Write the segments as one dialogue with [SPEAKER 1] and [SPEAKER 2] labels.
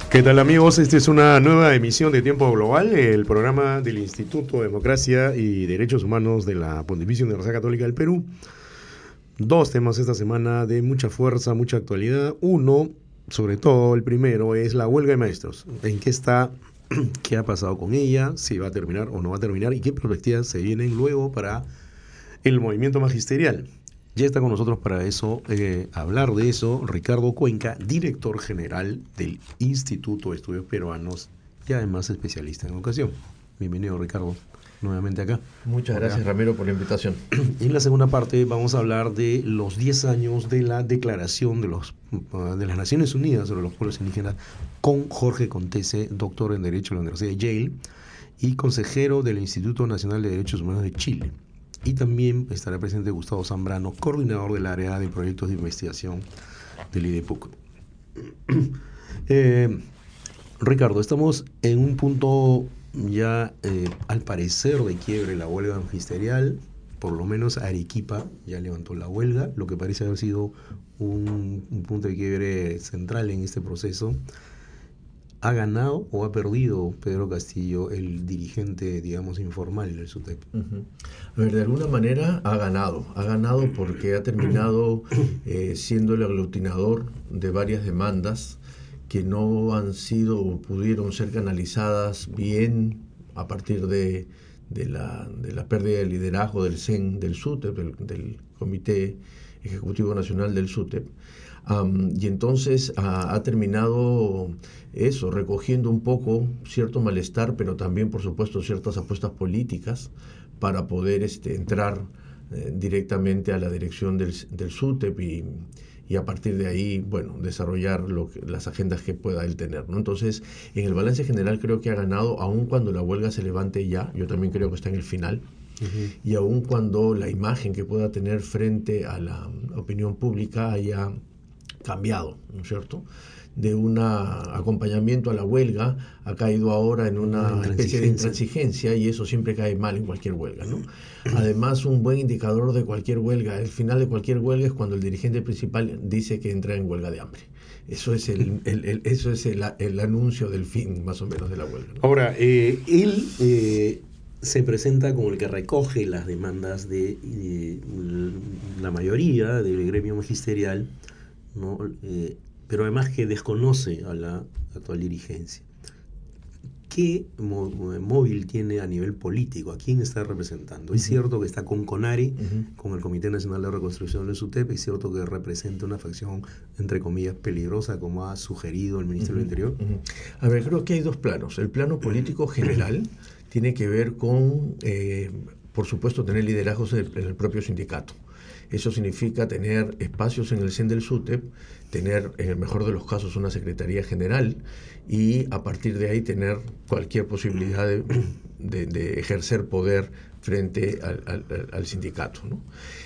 [SPEAKER 1] ¿Qué tal, amigos? Esta es una nueva emisión de Tiempo Global, el programa del Instituto de Democracia y Derechos Humanos de la Pontificia Universidad Católica del Perú. Dos temas esta semana de mucha fuerza, mucha actualidad. Uno, sobre todo el primero, es la huelga de maestros. ¿En qué está? ¿Qué ha pasado con ella? ¿Si va a terminar o no va a terminar? ¿Y qué perspectivas se vienen luego para el movimiento magisterial? Ya está con nosotros para eso, hablar de eso, Ricardo Cuenca, director general del Instituto de Estudios Peruanos y además especialista en educación. Bienvenido, Ricardo, nuevamente acá.
[SPEAKER 2] Muchas gracias, Ramiro, por la invitación.
[SPEAKER 1] En la segunda parte vamos a hablar de los 10 años de la declaración de las Naciones Unidas sobre los pueblos indígenas con Jorge Contese, doctor en Derecho de la Universidad de Yale y consejero del Instituto Nacional de Derechos Humanos de Chile. Y también estará presente Gustavo Zambrano, coordinador del área de proyectos de investigación del IDEPUC. Ricardo, estamos en un punto ya, al parecer, de quiebre la huelga magisterial. Por lo menos Arequipa ya levantó la huelga, lo que parece haber sido un punto de quiebre central en este proceso. ¿Ha ganado o ha perdido Pedro Castillo, el dirigente, digamos, informal del SUTEP?
[SPEAKER 2] A ver, de alguna manera ha ganado porque ha terminado siendo el aglutinador de varias demandas que no han sido o pudieron ser canalizadas bien a partir de la pérdida de liderazgo del CEN, del SUTEP, del Comité Ejecutivo Nacional del SUTEP. Y entonces ha terminado eso, recogiendo un poco cierto malestar, pero también, por supuesto, ciertas apuestas políticas para poder entrar directamente a la dirección del SUTEP y a partir de ahí, bueno, desarrollar las agendas que pueda él tener, ¿no? Entonces, en el balance general creo que ha ganado, aun cuando la huelga se levante ya, yo también creo que está en el final. Y aun cuando la imagen que pueda tener frente a la opinión pública haya cambiado, ¿no es cierto? De un acompañamiento a la huelga ha caído ahora en una especie de intransigencia, y eso siempre cae mal en cualquier huelga, ¿no? Además, un buen indicador de cualquier huelga, el final de cualquier huelga, es cuando el dirigente principal dice que entra en huelga de hambre. Eso es el anuncio del fin, más o menos, de la huelga, ¿no?
[SPEAKER 1] Ahora, él se presenta como el que recoge las demandas de la mayoría del gremio magisterial, ¿no? Pero además que desconoce a la actual dirigencia. ¿Qué móvil tiene a nivel político? ¿A quién está representando? Es cierto que está con CONARE, con el Comité Nacional de Reconstrucción del SUTEP, es cierto que representa una facción, entre comillas, peligrosa, como ha sugerido el Ministerio del Interior.
[SPEAKER 2] A ver, creo que hay dos planos. El plano político general tiene que ver con, por supuesto, tener liderazgos en el propio sindicato. Eso significa tener espacios en el CEN del SUTEP, tener, en el mejor de los casos, una secretaría general, y a partir de ahí tener cualquier posibilidad de ejercer poder frente al sindicato, ¿no?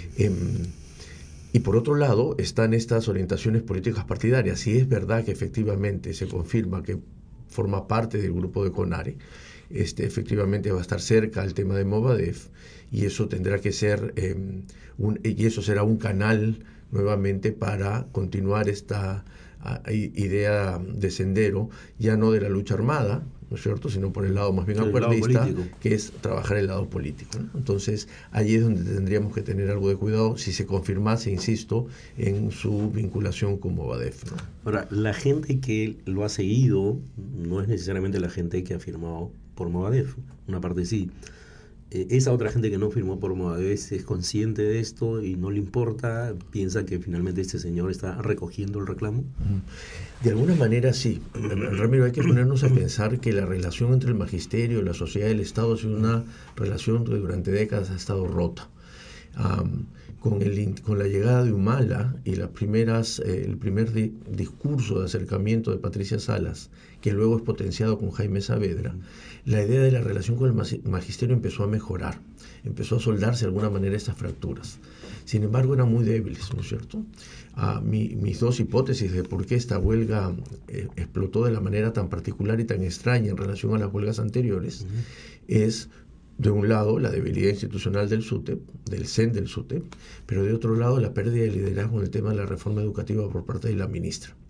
[SPEAKER 2] Y por otro lado están estas orientaciones políticas partidarias. Si es verdad que efectivamente se confirma que forma parte del grupo de CONARE, efectivamente va a estar cerca al tema de Movadef, y eso tendrá que ser y eso será un canal nuevamente para continuar esta idea de sendero, ya no de la lucha armada, ¿no es cierto?, sino por el lado más bien acuerdista, que es trabajar el lado político, ¿no? Entonces, allí es donde tendríamos que tener algo de cuidado si se confirmase, insisto, en su vinculación con Movadef, ¿no?
[SPEAKER 1] Ahora, la gente que lo ha seguido no es necesariamente la gente que ha firmado por Movadef, una parte sí. Esa otra gente que no firmó por Movadef es consciente de esto y no le importa, piensa que finalmente este señor está recogiendo el reclamo.
[SPEAKER 2] De alguna manera sí. Ramiro, hay que ponernos a pensar que la relación entre el magisterio, la sociedad y el Estado es una relación que durante décadas ha estado rota. Con la llegada de Humala y el primer discurso de acercamiento de Patricia Salas, que luego es potenciado con Jaime Saavedra, la idea de la relación con el magisterio empezó a mejorar, empezó a soldarse de alguna manera estas fracturas. Sin embargo, eran muy débiles, ¿no es cierto? Mis dos hipótesis de por qué esta huelga explotó de la manera tan particular y tan extraña en relación a las huelgas anteriores es, de un lado, la debilidad institucional del SUTEP, del CEN del SUTEP, pero de otro lado, la pérdida de liderazgo en el tema de la reforma educativa por parte de la ministra.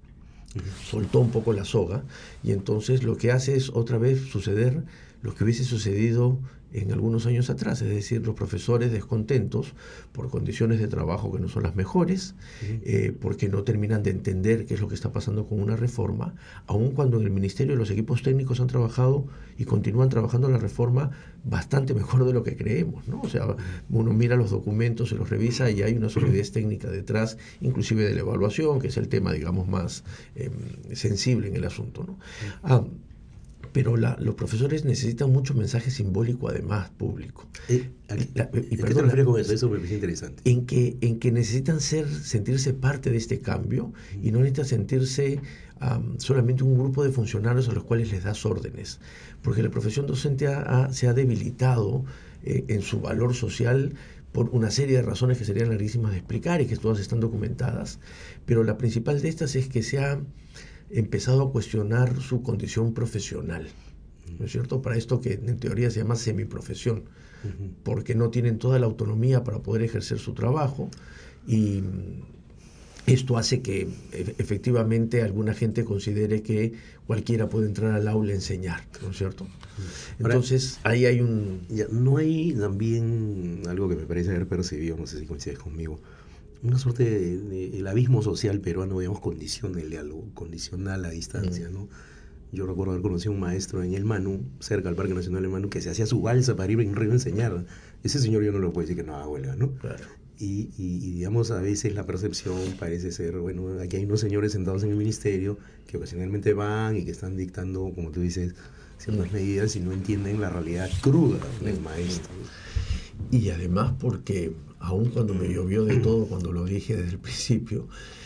[SPEAKER 2] soltó un poco la soga, y entonces lo que hace es otra vez suceder lo que hubiese sucedido en algunos años atrás, es decir, los profesores descontentos por condiciones de trabajo que no son las mejores, porque no terminan de entender qué es lo que está pasando con una reforma, aun cuando en el Ministerio los equipos técnicos han trabajado y continúan trabajando la reforma bastante mejor de lo que creemos, ¿no? O sea, uno mira los documentos, se los revisa y hay una solidez técnica detrás, inclusive de la evaluación, que es el tema, digamos, más sensible en el asunto, ¿no? Pero los profesores necesitan mucho mensaje simbólico, además, público.
[SPEAKER 1] ¿Qué te refieres con eso? Eso me parece interesante.
[SPEAKER 2] En que necesitan sentirse parte de este cambio y no necesitan sentirse solamente un grupo de funcionarios a los cuales les das órdenes. Porque la profesión docente se ha debilitado en su valor social por una serie de razones que serían larguísimas de explicar y que todas están documentadas. Pero la principal de estas es que se ha empezado a cuestionar su condición profesional, ¿no es cierto? Para esto que en teoría se llama semiprofesión, porque no tienen toda la autonomía para poder ejercer su trabajo, y esto hace que efectivamente alguna gente considere que cualquiera puede entrar al aula a enseñar, ¿no es cierto? Entonces ahí hay
[SPEAKER 1] no hay también algo que me parece haber percibido, no sé si coincides conmigo, una suerte de el abismo social peruano, digamos, condiciona el diálogo, condiciona la distancia, ¿no? Yo recuerdo haber conocido a un maestro en el Manu, cerca del Parque Nacional del Manu, que se hacía su balsa para ir en río a enseñar. Ese señor yo no le puedo decir que no haga huelga, ¿no?
[SPEAKER 2] Claro.
[SPEAKER 1] Y digamos, a veces la percepción parece ser, bueno, aquí hay unos señores sentados en el ministerio que ocasionalmente van y que están dictando, como tú dices, ciertas medidas y no entienden la realidad cruda del maestro.
[SPEAKER 2] Y además porque, aun cuando me llovió de todo, cuando lo dije desde el principio,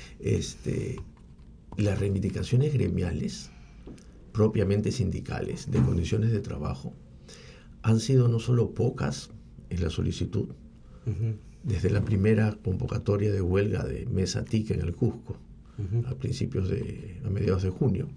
[SPEAKER 2] las reivindicaciones gremiales, propiamente sindicales, de condiciones de trabajo, han sido no solo pocas en la solicitud, desde la primera convocatoria de huelga de Mesa TIC en el Cusco, a mediados de junio,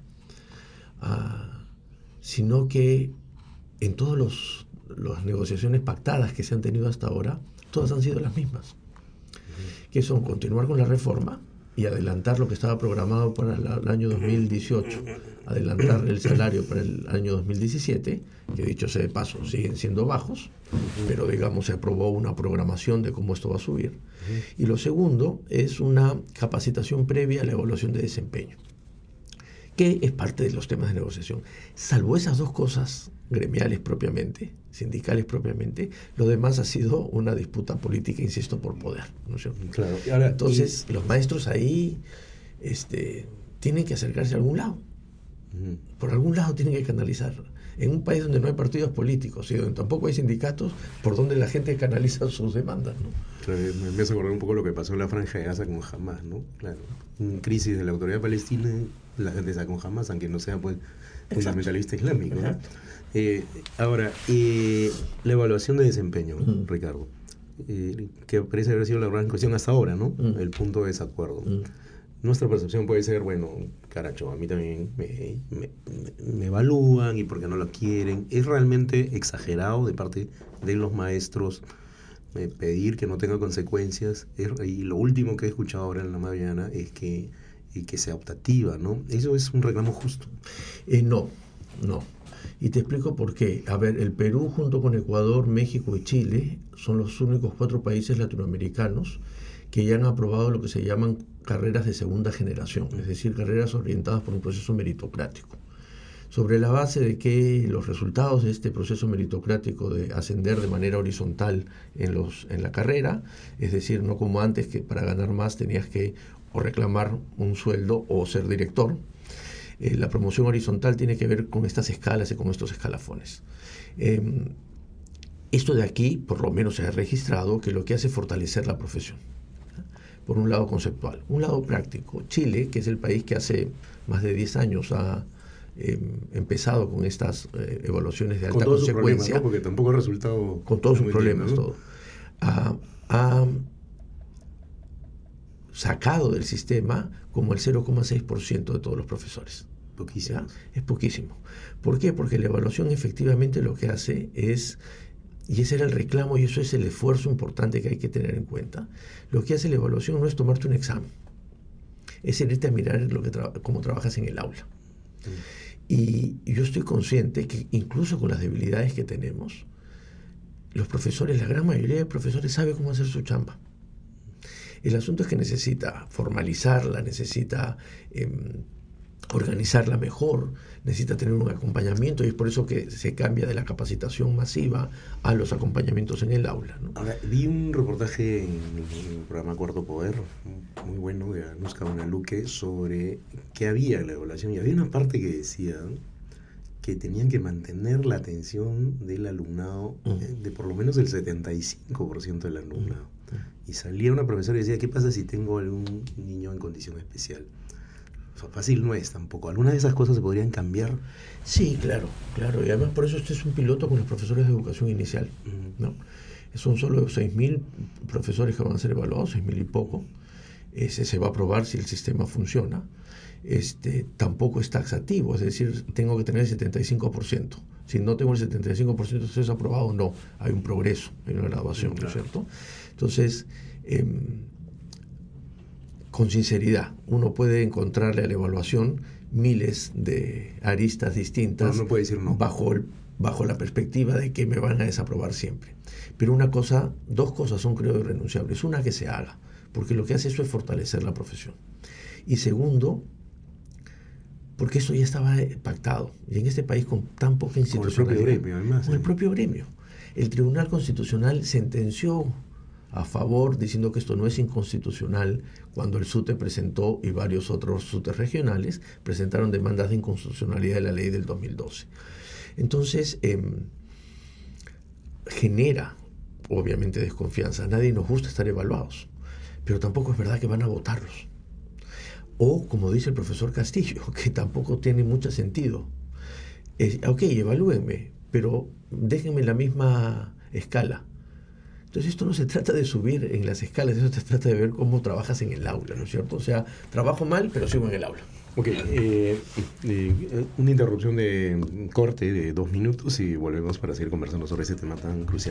[SPEAKER 2] sino que en todas las negociaciones pactadas que se han tenido hasta ahora, todas han sido las mismas, que son continuar con la reforma y adelantar lo que estaba programado para el año 2018, adelantar el salario para el año 2017, que dicho sea de paso siguen siendo bajos, pero digamos se aprobó una programación de cómo esto va a subir. Y lo segundo es una capacitación previa a la evaluación de desempeño, que es parte de los temas de negociación. Salvo esas dos cosas gremiales propiamente, sindicales propiamente, lo demás ha sido una disputa política, insisto, por poder, ¿no es cierto?
[SPEAKER 1] Claro. Ahora,
[SPEAKER 2] entonces, los maestros ahí tienen que acercarse a algún lado. Por algún lado tienen que canalizar. En un país donde no hay partidos políticos y donde tampoco hay sindicatos, por donde la gente canaliza sus demandas, ¿no?
[SPEAKER 1] Claro, me empieza a acordar un poco lo que pasó en la Franja de Gaza con Hamas, ¿no? Claro, en crisis de la autoridad palestina, la gente está con Hamas, aunque no sea pues fundamentalista islámico, ¿no? Ahora, la evaluación de desempeño, Ricardo, que parece haber sido la gran cuestión hasta ahora, ¿no? El punto de desacuerdo. Nuestra percepción puede ser, bueno, caracho, a mí también me evalúan y porque no lo quieren. Es realmente exagerado de parte de los maestros pedir que no tenga consecuencias. Y lo último que he escuchado ahora en la mañana es que sea optativa, ¿no? ¿Eso es un reclamo justo?
[SPEAKER 2] No. Y te explico por qué. A ver, el Perú junto con Ecuador, México y Chile son los únicos 4 países latinoamericanos que ya han aprobado lo que se llaman carreras de segunda generación, es decir, carreras orientadas por un proceso meritocrático. Sobre la base de que los resultados de este proceso meritocrático de ascender de manera horizontal en la carrera, es decir, no como antes que para ganar más tenías que o reclamar un sueldo o ser director, la promoción horizontal tiene que ver con estas escalas y con estos escalafones. Esto de aquí, por lo menos se ha registrado que lo que hace es fortalecer la profesión. Por un lado conceptual, un lado práctico. Chile, que es el país que hace más de 10 años ha empezado con estas evaluaciones de alta consecuencia,
[SPEAKER 1] ¿no? Porque tampoco ha resultado
[SPEAKER 2] con todos sus problemas, ¿no? Todo, ha sacado del sistema como el 0,6% de todos los profesores.
[SPEAKER 1] Poquísimo.
[SPEAKER 2] Es poquísimo. ¿Por qué? Porque la evaluación efectivamente lo que hace es, y ese era el reclamo y eso es el esfuerzo importante que hay que tener en cuenta, lo que hace la evaluación no es tomarte un examen. es irte a mirar cómo trabajas en el aula. Y yo estoy consciente que incluso con las debilidades que tenemos, los profesores, la gran mayoría de profesores sabe cómo hacer su chamba. El asunto es que necesita formalizarla, necesita organizarla mejor, necesita tener un acompañamiento, y es por eso que se cambia de la capacitación masiva a los acompañamientos en el aula, ¿no?
[SPEAKER 1] Ahora, vi un reportaje en el programa Cuarto Poder, muy bueno, de Anuska Bonaluque, sobre qué había en la evaluación, y había una parte que decía que tenían que mantener la atención del alumnado de por lo menos el 75% del alumnado. Y salía una profesora y decía, ¿qué pasa si tengo algún niño en condición especial? Fácil no es tampoco. ¿Algunas de esas cosas se podrían cambiar?
[SPEAKER 2] Sí, claro. Y además por eso este es un piloto con los profesores de educación inicial, ¿no? Son solo 6.000 profesores que van a ser evaluados, 6.000 y poco. Se va a probar si el sistema funciona. Tampoco es taxativo, es decir, tengo que tener el 75%. Si no tengo el 75%, ¿es aprobado? No, hay un progreso, hay una graduación, ¿no es cierto? Entonces, con sinceridad, uno puede encontrarle a la evaluación miles de aristas distintas,
[SPEAKER 1] no puede decir no,
[SPEAKER 2] bajo la perspectiva de que me van a desaprobar siempre. Pero dos cosas son, creo, irrenunciables. Una, que se haga, porque lo que hace eso es fortalecer la profesión. Y segundo, porque eso ya estaba pactado. Y en este país, con tan poca institucionalidad,
[SPEAKER 1] con el propio gremio, además.
[SPEAKER 2] Con el propio gremio. El Tribunal Constitucional sentenció a favor, diciendo que esto no es inconstitucional, cuando el SUTE presentó, y varios otros SUTEs regionales presentaron demandas de inconstitucionalidad de la ley del 2012. Entonces, genera, obviamente, desconfianza. A nadie nos gusta estar evaluados, pero tampoco es verdad que van a votarlos. O, como dice el profesor Castillo, que tampoco tiene mucho sentido. Ok, evalúenme, pero déjenme la misma escala. Entonces esto no se trata de subir en las escalas, eso se trata de ver cómo trabajas en el aula, ¿no es cierto? O sea, trabajo mal, pero sigo en el aula.
[SPEAKER 1] Ok, una interrupción de corte de 2 minutos y volvemos para seguir conversando sobre ese tema tan crucial.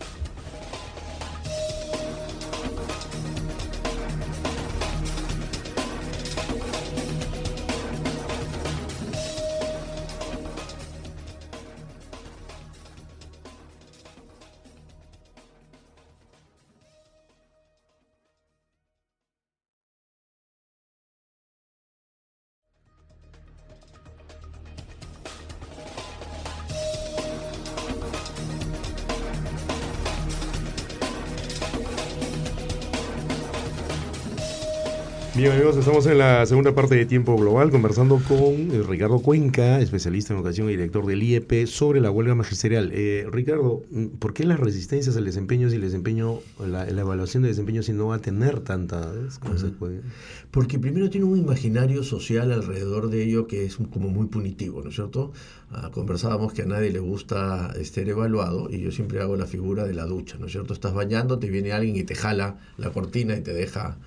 [SPEAKER 1] Bien, amigos, estamos en la segunda parte de Tiempo Global conversando con Ricardo Cuenca, especialista en educación y director del IEP, sobre la huelga magisterial. Ricardo, ¿por qué las resistencias al desempeño si la evaluación de desempeño si no va a tener tantas consecuencias?
[SPEAKER 2] Porque primero tiene un imaginario social alrededor de ello que es como muy punitivo, ¿no es cierto? Conversábamos que a nadie le gusta ser evaluado, y yo siempre hago la figura de la ducha, ¿no es cierto? Estás bañando, te viene alguien y te jala la cortina y te deja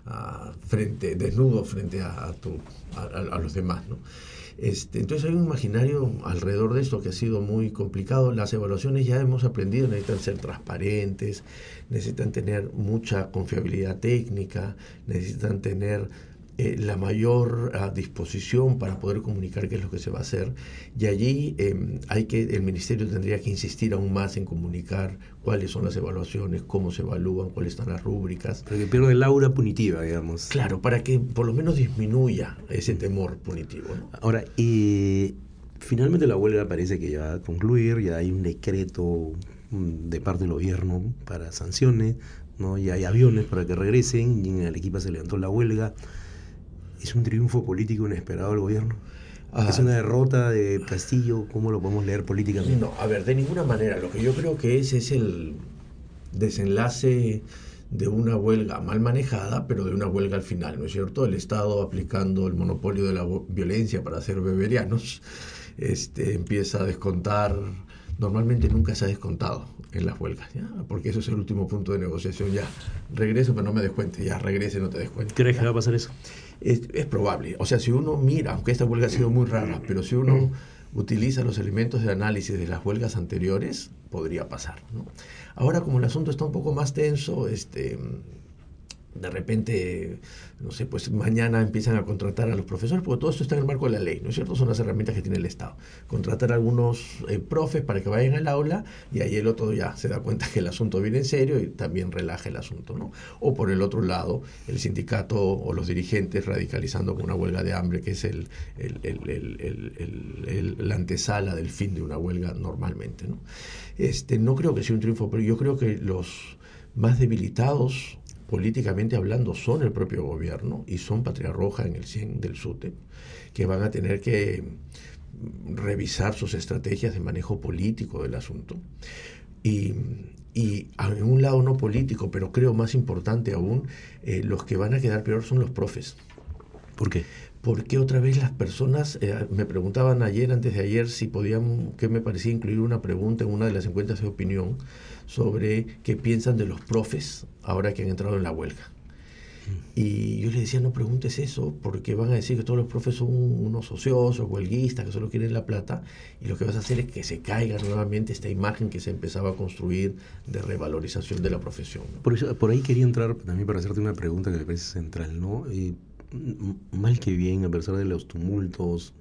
[SPEAKER 2] desnudo frente a los demás, ¿no? Entonces hay un imaginario alrededor de esto que ha sido muy complicado. Las evaluaciones, ya hemos aprendido, necesitan ser transparentes, necesitan tener mucha confiabilidad técnica, necesitan tener la mayor disposición para poder comunicar qué es lo que se va a hacer, y allí el ministerio tendría que insistir aún más en comunicar cuáles son las evaluaciones, cómo se evalúan, cuáles están las rúbricas.
[SPEAKER 1] Para que pierda el aura punitiva, digamos.
[SPEAKER 2] Claro, para que por lo menos disminuya ese temor punitivo, ¿no?
[SPEAKER 1] Ahora, finalmente la huelga parece que ya va a concluir, ya hay un decreto de parte del gobierno para sanciones, ¿no? Ya hay aviones para que regresen, y en Arequipa se levantó la huelga. ¿Es un triunfo político inesperado del gobierno? ¿Es una derrota de Castillo? ¿Cómo lo podemos leer políticamente?
[SPEAKER 2] No, a ver, de ninguna manera. Lo que yo creo que es el desenlace de una huelga mal manejada, pero de una huelga al final, ¿no es cierto? El Estado, aplicando el monopolio de la violencia para hacer beberianos, empieza a descontar. Normalmente nunca se ha descontado en las huelgas, ¿ya? Porque eso es el último punto de negociación. Ya, regreso, pero no me descuente. Ya, regrese, no te descuente.
[SPEAKER 1] ¿Crees que va a pasar eso?
[SPEAKER 2] Es probable. O sea, si uno mira, aunque esta huelga ha sido muy rara, pero si uno utiliza los elementos de análisis de las huelgas anteriores, podría pasar, ¿no? Ahora, como el asunto está un poco más tenso, de repente, no sé, pues mañana empiezan a contratar a los profesores, porque todo esto está en el marco de la ley, ¿no es cierto? Son las herramientas que tiene el Estado. Contratar a algunos profes para que vayan al aula y ahí el otro ya se da cuenta que el asunto viene en serio y también relaja el asunto, ¿no? O por el otro lado, el sindicato o los dirigentes radicalizando con una huelga de hambre, que es la antesala del fin de una huelga normalmente, ¿no? No creo que sea un triunfo, pero yo creo que los más debilitados políticamente hablando son el propio gobierno y son Patria Roja en el 100 del SUTE, que van a tener que revisar sus estrategias de manejo político del asunto. Y en un lado no político, pero creo más importante aún, los que van a quedar peor son los profes.
[SPEAKER 1] ¿Por qué?
[SPEAKER 2] Porque otra vez las personas me preguntaban antes de ayer, si podían, que me parecía incluir una pregunta en una de las encuestas de opinión sobre qué piensan de los profes ahora que han entrado en la huelga. Y yo les decía, no preguntes eso, porque van a decir que todos los profes son unos ociosos, huelguistas, que solo quieren la plata, y lo que vas a hacer es que se caiga nuevamente esta imagen que se empezaba a construir de revalorización de la profesión, ¿no?
[SPEAKER 1] Por ahí quería entrar también para hacerte una pregunta que me parece central, ¿no? Mal que bien, a pesar de los tumultos,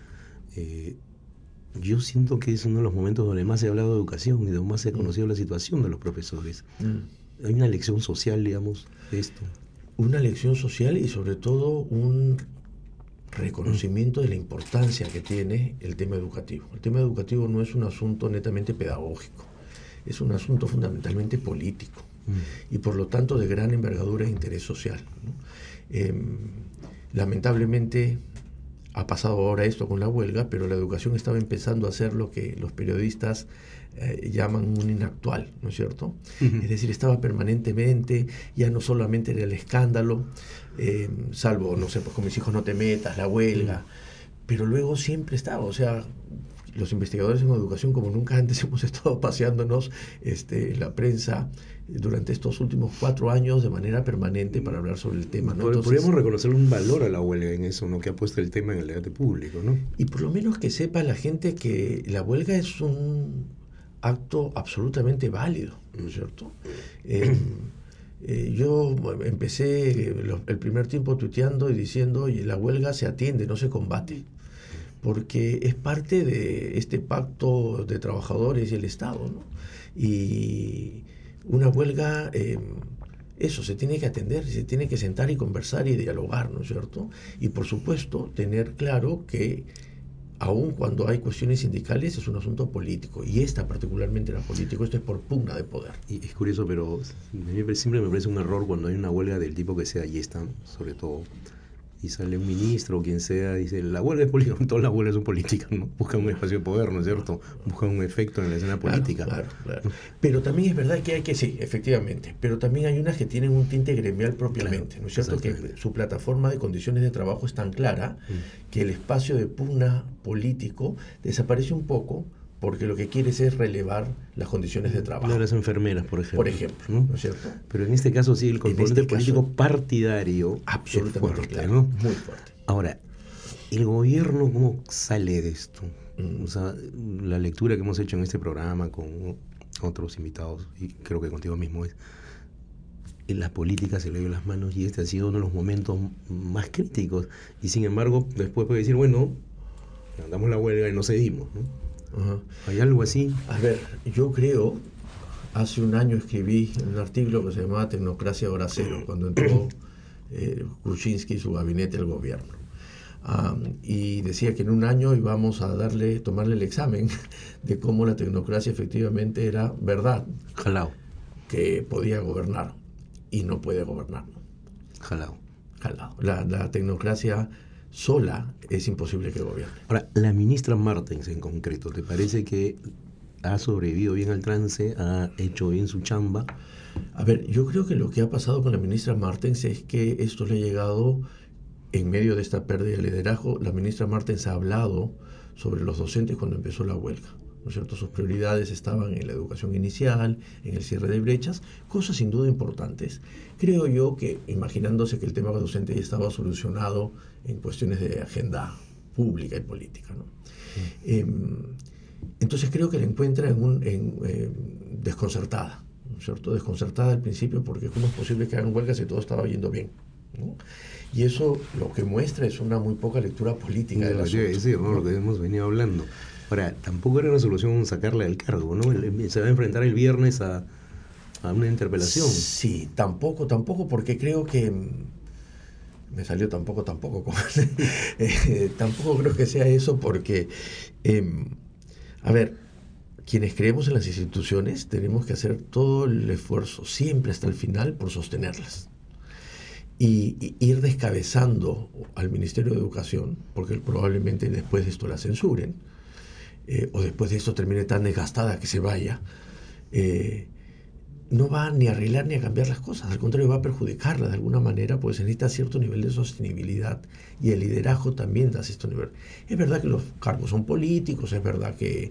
[SPEAKER 1] yo siento que es uno de los momentos donde más se ha hablado de educación y donde más se ha conocido la situación de los profesores. Hay una lección social, digamos, de esto.
[SPEAKER 2] Una lección social y sobre todo un reconocimiento de la importancia que tiene el tema educativo. El tema educativo no es un asunto netamente pedagógico, es un asunto fundamentalmente político y por lo tanto de gran envergadura e interés social, ¿no? Lamentablemente ha pasado ahora esto con la huelga, pero la educación estaba empezando a hacer lo que los periodistas llaman un inactual, ¿no es cierto? Es decir, estaba permanentemente, ya no solamente era el escándalo, salvo, no sé, pues con mis hijos no te metas, la huelga, pero luego siempre estaba, o sea, los investigadores en educación como nunca antes hemos estado paseándonos en la prensa durante estos últimos 4 años de manera permanente para hablar sobre el tema, ¿no? Entonces,
[SPEAKER 1] podríamos reconocerle un valor a la huelga en eso, ¿no? Que ha puesto el tema en el debate público, ¿no?
[SPEAKER 2] Y por lo menos que sepa la gente que la huelga es un acto absolutamente válido, ¿no es cierto? Yo empecé el primer tiempo tuiteando y diciendo, oye, la huelga se atiende, no se combate, porque es parte de este pacto de trabajadores y el Estado, ¿no? Y una huelga, eso se tiene que atender, se tiene que sentar y conversar y dialogar, ¿no es cierto? Y por supuesto tener claro que aun cuando hay cuestiones sindicales es un asunto político, y esta particularmente era político, esto es por pugna de poder.
[SPEAKER 1] Y es curioso, pero a mí siempre me parece un error cuando hay una huelga del tipo que sea, y están, sobre todo, y sale un ministro o quien sea, dice, la huelga es política, todas las huelgas son políticas, ¿no? Buscan un espacio de poder, ¿no es cierto? Buscan un efecto en la escena política.
[SPEAKER 2] Claro. Pero también es verdad que hay que, sí, efectivamente, pero también hay unas que tienen un tinte gremial propiamente, ¿no es cierto? Que su plataforma de condiciones de trabajo es tan clara que el espacio de pugna político desaparece un poco, porque lo que quieres es relevar las condiciones de trabajo.
[SPEAKER 1] De las enfermeras, por ejemplo.
[SPEAKER 2] ¿No es cierto?
[SPEAKER 1] Pero en este caso sí, el componente político partidario
[SPEAKER 2] absolutamente
[SPEAKER 1] es fuerte,
[SPEAKER 2] claro,
[SPEAKER 1] ¿no?
[SPEAKER 2] muy fuerte.
[SPEAKER 1] Ahora, ¿el gobierno cómo sale de esto? O sea, la lectura que hemos hecho en este programa con otros invitados, y creo que contigo mismo, es en la política se le dio las manos y este ha sido uno de los momentos más críticos. Y sin embargo, después puede decir, bueno, mandamos la huelga y no cedimos, ¿no? ¿Hay algo así?
[SPEAKER 2] A ver, yo creo, hace un año escribí un artículo que se llamaba Tecnocracia Hora Cero, cuando entró Kuczynski y su gabinete al gobierno. Y decía que en un año íbamos a tomarle el examen de cómo la tecnocracia efectivamente era verdad.
[SPEAKER 1] Jalao.
[SPEAKER 2] Que podía gobernar y no puede gobernar.
[SPEAKER 1] Jalao.
[SPEAKER 2] La tecnocracia sola es imposible que gobierne.
[SPEAKER 1] Ahora, la ministra Martens en concreto, ¿te parece que ha sobrevivido bien al trance, ha hecho bien su chamba?
[SPEAKER 2] A ver, yo creo que lo que ha pasado con la ministra Martens es que esto le ha llegado en medio de esta pérdida de liderazgo. La ministra Martens ha hablado sobre los docentes cuando empezó la huelga, ¿no es cierto? Sus prioridades estaban en la educación inicial, en el cierre de brechas, cosas sin duda importantes. Creo yo que, imaginándose que el tema docente ya estaba solucionado en cuestiones de agenda pública y política, ¿no? Entonces creo que la encuentra desconcertada, ¿no es cierto?, desconcertada al principio, porque ¿cómo es posible que hagan huelgas si todo estaba yendo bien?, ¿no? Y eso lo que muestra es una muy poca lectura política del asunto.
[SPEAKER 1] Es decir, ¿no?, lo que hemos venido hablando. Ahora, tampoco era una solución sacarla del cargo, ¿no? Se va a enfrentar el viernes a una interpelación.
[SPEAKER 2] Sí, tampoco, porque creo que me salió tampoco, tampoco creo que sea eso, porque a ver, quienes creemos en las instituciones tenemos que hacer todo el esfuerzo siempre hasta el final por sostenerlas y ir descabezando al Ministerio de Educación, porque probablemente después de esto la censuren, o después de esto termine tan desgastada que se vaya. No va ni a arreglar ni a cambiar las cosas, al contrario, va a perjudicarlas de alguna manera, pues se necesita cierto nivel de sostenibilidad, y el liderazgo también da cierto nivel. Es verdad que los cargos son políticos, es verdad que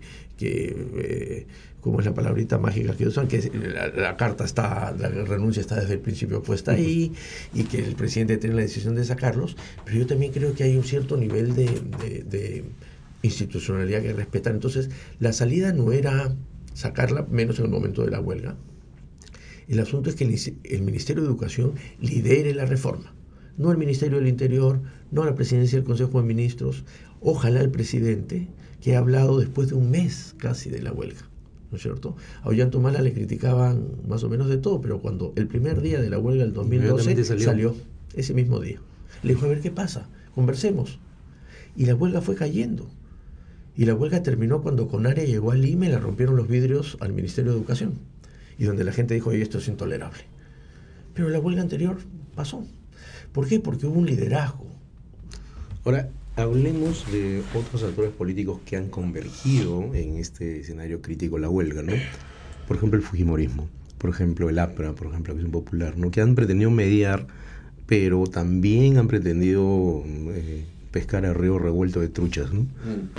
[SPEAKER 2] como es la palabrita mágica que usan, que la carta está, la renuncia está desde el principio puesta ahí, y que el presidente tiene la decisión de sacarlos, pero yo también creo que hay un cierto nivel de institucionalidad que respetar. Entonces, la salida no era sacarla, menos en el momento de la huelga. El asunto es que el Ministerio de Educación lidere la reforma, no el Ministerio del Interior, no la presidencia del Consejo de Ministros, ojalá el presidente, que ha hablado después de un mes casi de la huelga, ¿no es cierto? A Ollantumala le criticaban más o menos de todo, pero cuando el primer día de la huelga del 2012 salió ese mismo día, le dijo: a ver qué pasa, conversemos. Y la huelga fue cayendo. Y la huelga terminó cuando Conaria llegó al Lima y le rompieron los vidrios al Ministerio de Educación, y donde la gente dijo: oye, esto es intolerable. Pero la huelga anterior pasó. ¿Por qué? Porque hubo un liderazgo.
[SPEAKER 1] Ahora, hablemos de otros actores políticos que han convergido en este escenario crítico, la huelga, ¿no? Por ejemplo, el fujimorismo, por ejemplo, el APRA, por ejemplo, Acción Popular, ¿no?, que han pretendido mediar, pero también han pretendido pescar a río revuelto de truchas, ¿no?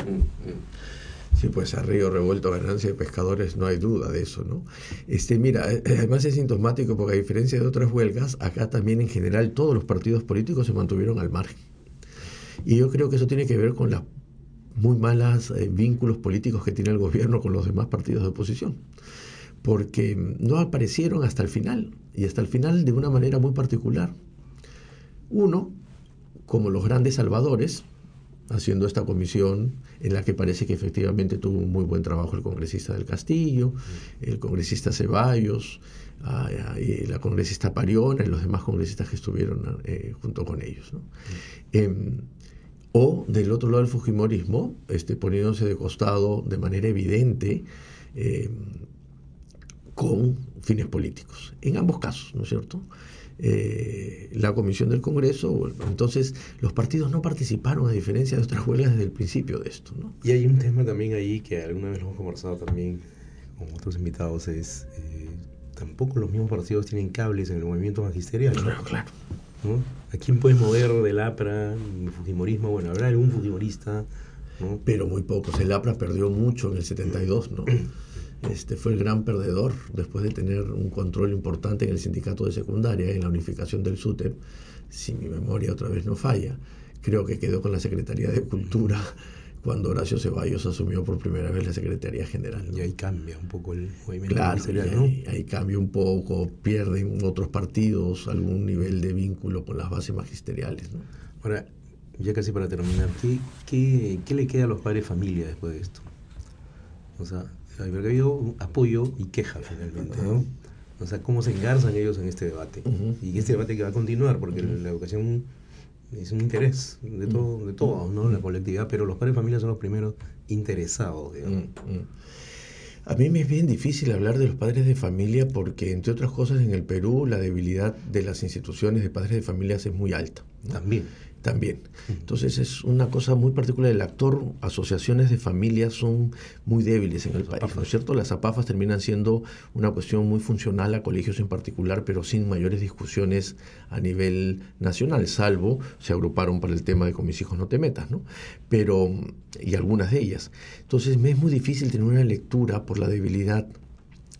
[SPEAKER 2] Sí, pues a río revuelto, ganancia de pescadores, no hay duda de eso, ¿no? Mira, además es sintomático porque, a diferencia de otras huelgas, acá también en general todos los partidos políticos se mantuvieron al margen. Y yo creo que eso tiene que ver con los muy malos vínculos políticos que tiene el gobierno con los demás partidos de oposición, porque no aparecieron hasta el final, y hasta el final de una manera muy particular. Uno, como los grandes salvadores, haciendo esta comisión en la que parece que efectivamente tuvo un muy buen trabajo el congresista del Castillo, el congresista Ceballos, y la congresista Pariona y los demás congresistas que estuvieron junto con ellos, ¿no? O del otro lado, el fujimorismo, poniéndose de costado de manera evidente con fines políticos, en ambos casos, ¿no es cierto? La comisión del Congreso. Entonces los partidos no participaron, a diferencia de otras huelgas, desde el principio de esto, ¿no?
[SPEAKER 1] Y hay un tema también ahí que alguna vez lo hemos conversado también con otros invitados, es tampoco los mismos partidos tienen cables en el movimiento magisterial, ¿no?
[SPEAKER 2] Claro.
[SPEAKER 1] ¿No? ¿A quién puedes mover del APRA, del fujimorismo? Bueno, habrá algún fujimorista, ¿no?
[SPEAKER 2] Pero muy pocos. El APRA perdió mucho en el 72, ¿no? Fue el gran perdedor después de tener un control importante en el sindicato de secundaria, en la unificación del SUTEP. Si mi memoria otra vez no falla, creo que quedó con la Secretaría de Cultura cuando Horacio Ceballos asumió por primera vez la Secretaría General, ¿no?
[SPEAKER 1] Y ahí cambia un poco el movimiento.
[SPEAKER 2] Claro,
[SPEAKER 1] magisterial, ¿no?
[SPEAKER 2] ahí cambia un poco, pierden otros partidos algún nivel de vínculo con las bases magisteriales, ¿no?
[SPEAKER 1] Ahora, ya casi para terminar, ¿qué le queda a los padres de familia después de esto? O sea, porque ha habido apoyo y queja finalmente, ¿no? O sea, cómo se engarzan ellos en este debate. Y este debate que va a continuar, porque la educación es un interés de todos, ¿no? La colectividad, pero los padres de familia son los primeros interesados, digamos.
[SPEAKER 2] A mí me es bien difícil hablar de los padres de familia porque, entre otras cosas, en el Perú la debilidad de las instituciones de padres de familia es muy alta, ¿no? También. Entonces es una cosa muy particular. El actor, asociaciones de familias son muy débiles en el país, ¿no es cierto? Las APAFAS terminan siendo una cuestión muy funcional a colegios en particular, pero sin mayores discusiones a nivel nacional, salvo se agruparon para el tema de Con mis hijos no te metas, ¿no? Pero, y algunas de ellas. Entonces me es muy difícil tener una lectura por la debilidad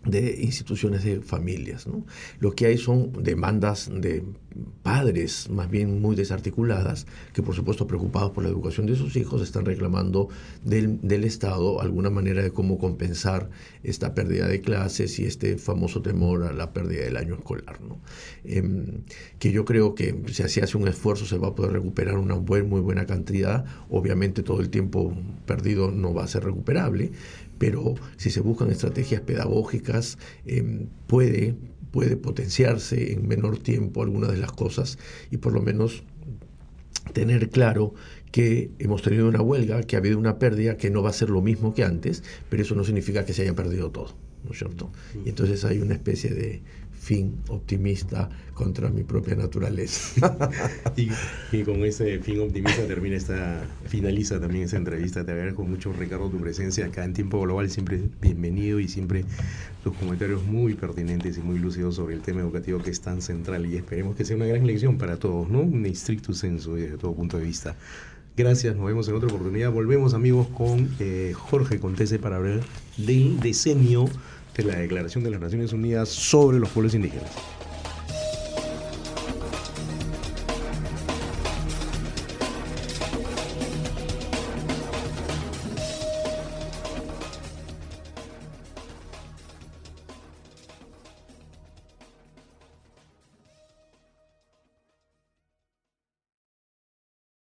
[SPEAKER 2] de instituciones de familias, ¿no? Lo que hay son demandas de padres más bien muy desarticuladas que, por supuesto, preocupados por la educación de sus hijos, están reclamando del Estado alguna manera de cómo compensar esta pérdida de clases y este famoso temor a la pérdida del año escolar, ¿no? Que yo creo que si se hace un esfuerzo se va a poder recuperar una muy buena cantidad. Obviamente todo el tiempo perdido no va a ser recuperable, pero si se buscan estrategias pedagógicas, puede potenciarse en menor tiempo algunas de las cosas y por lo menos tener claro que hemos tenido una huelga, que ha habido una pérdida, que no va a ser lo mismo que antes, pero eso no significa que se haya perdido todo, ¿no es cierto? Y entonces hay una especie de fin optimista contra mi propia naturaleza.
[SPEAKER 1] y con ese fin optimista finaliza también esta entrevista. Te agradezco mucho, Ricardo, tu presencia acá en Tiempo Global. Siempre bienvenido y siempre tus comentarios muy pertinentes y muy lúcidos sobre el tema educativo que es tan central y esperemos que sea una gran lección para todos, ¿no? Un stricto sensu desde todo punto de vista. Gracias, nos vemos en otra oportunidad. Volvemos, amigos, con Jorge Contese para hablar del decenio de la Declaración de las Naciones Unidas sobre los pueblos indígenas.